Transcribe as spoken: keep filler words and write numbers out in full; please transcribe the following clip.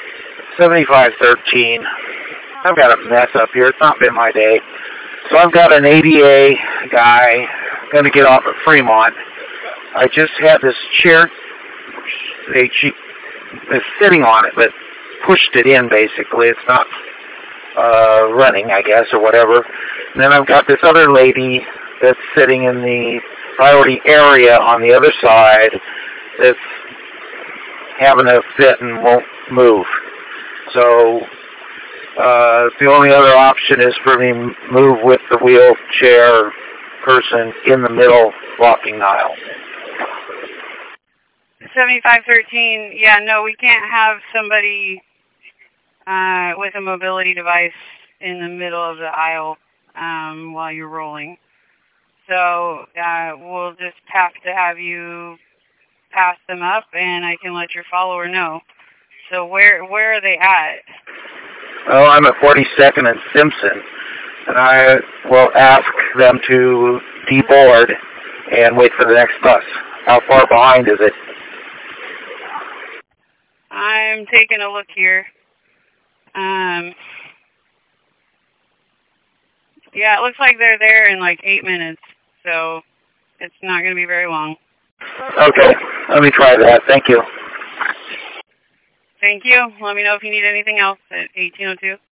seventy-five thirteen. I've got a mess up here. It's not been my day. So I've got an A D A guy going to get off at Fremont. I just had this chair. They, she is sitting on it, but pushed it in, basically. It's not uh, running, I guess, or whatever. And then I've got this other lady that's sitting in the priority area on the other side that's having a fit and won't move. So uh, the only other option is for me to move with the wheelchair person in the middle walking aisle. seventy-five thirteen, yeah, no, we can't have somebody uh, with a mobility device in the middle of the aisle um, while you're rolling. So uh, we'll just have to have you pass them up, and I can let your follower know. So where where are they at? Oh, I'm at forty-second and Simpson, and I will ask them to deboard and wait for the next bus. How far behind is it? I'm taking a look here. Um, yeah, it looks like they're there in like eight minutes, so it's not going to be very long. Okay, let me try that. Thank you. Thank you. Let me know if you need anything else at eighteen oh two.